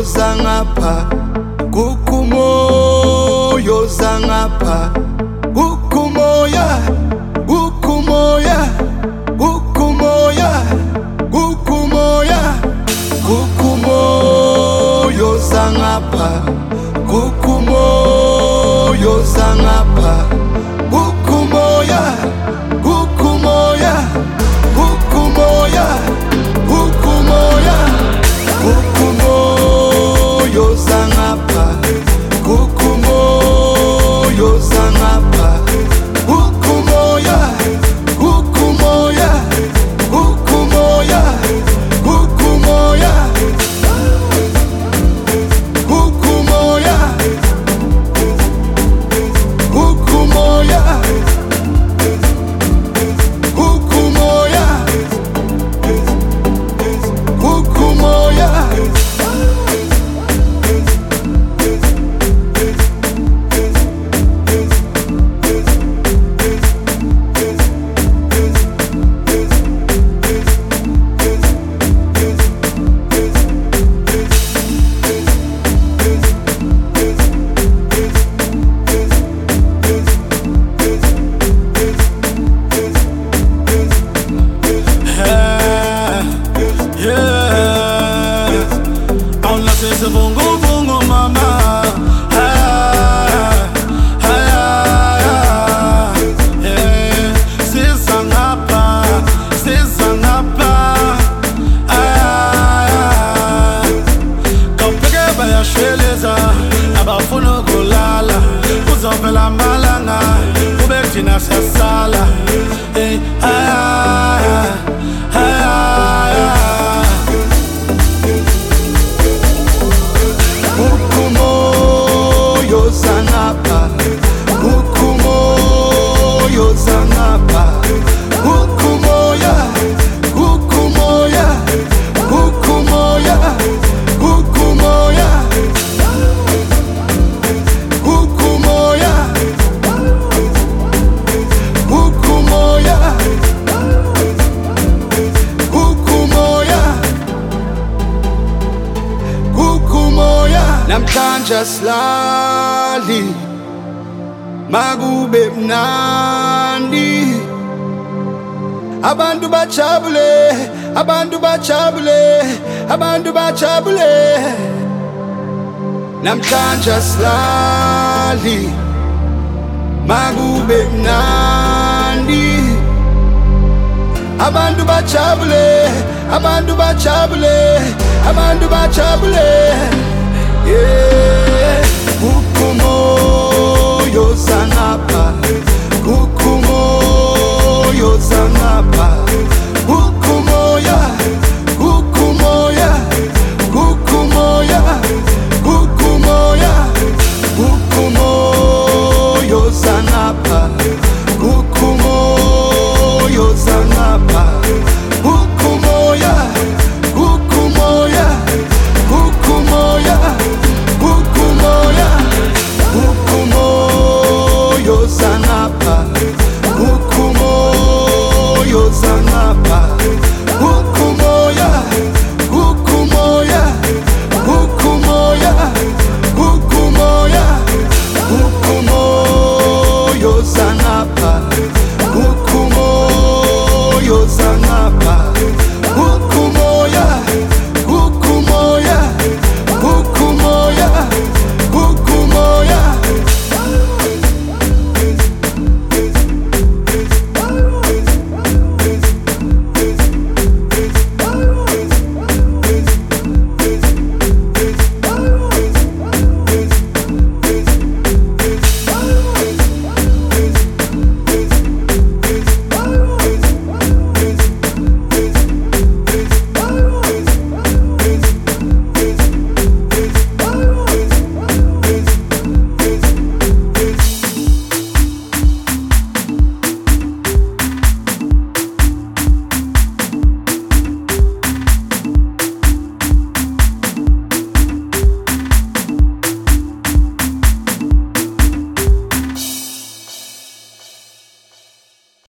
zangapha, kukumoyo zangapha, kukumoya, kukumoya, kukumoya, kukumoya, kukumoyo zangapha, kukumoyo zangapha, kukumoya, kukumoya, kukumoya, kukumoya, kukumoyo zangapha, kukumoyo zangapha, kukumoya, kukumoya, kukumoya, kukumoya, kukumoya, kukumoya, kukumoya, kukumoya. Bungo bungo mama, sizangapha, sizangapha, kapheke bayasheleza, abafuna ukulala, kuzovela amalanga, kube thina siyasala, Kukumoyo zangapha, kukumoyo zangapha, kukumoya, kukumoya, kukumoya, kukumoya, kukumoya, kukumoya, kukumoya, kukumoya. Namhlanje asilali makube mnandi, abantu bajabule, abantu bajabule, abantu bajabule. Namhlanje asilali makube mnandi, abantu bajabule, abantu bajabule, abantu bajabule. Yeah, kukumoyo zangapha, kukumoyo zangapha,